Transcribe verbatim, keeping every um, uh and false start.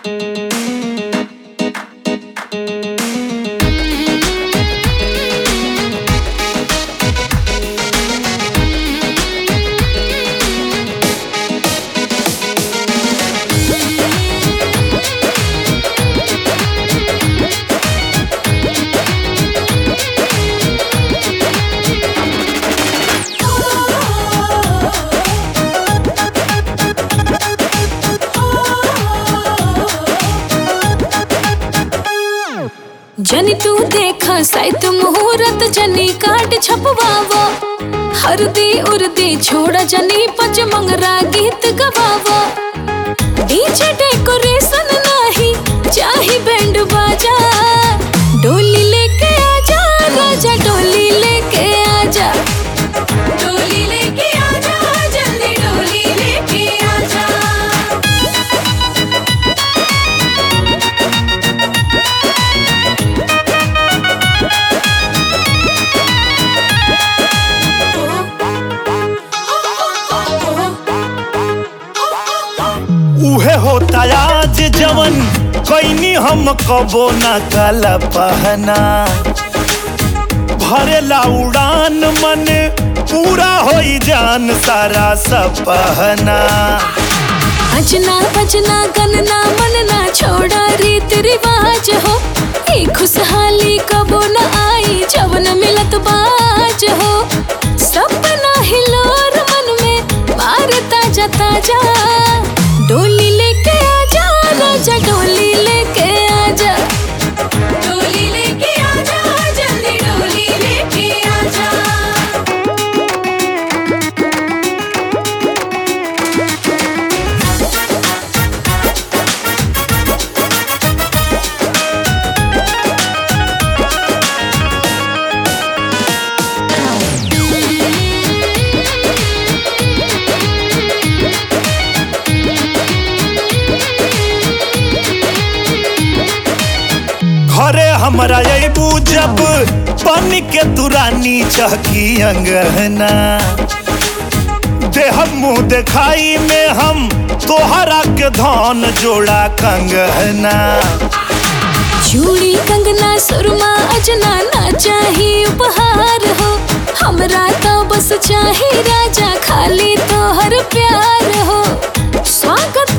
जनी तू देखा साइत मुहूर्त जनी काट छपवावो हरदी उर्दी छोड़ा जनी पच मंगरा गीत गवावो डीजे डेकोरेशन नाही चाही बैंड बाजा डोली लेके आजा राजा डोली लेके आजा डोली लेके आजा जल्दी डोली लेके आजा। उहे होता आज जवन कैनी हम कबो न काला पहना भरेला उड़ान मन पूरा होई जान सारा सपहना। अजना बजना गनना मनना छोड़ा रीत रिवाज हो ई खुशहाली कबो न आई जवन मिलत बाज हो सपना हिलोर मन में मार ताजा ताजा डोली लेके आजा राजा डोली लेके आजा डोली लेके आजा जल्दी डोली लेके आजा। घरे हमरा अबू जब बन के तुरानी चहकी अंगना देह मुँह देखाई में हम तोहरा के धन जोड़ा कंगना। चूड़ी कंगना सुरमा अजना ना चाही उपहार हो हमरा तो बस चाही राजा खाली तोहर प्यार हो स्वागत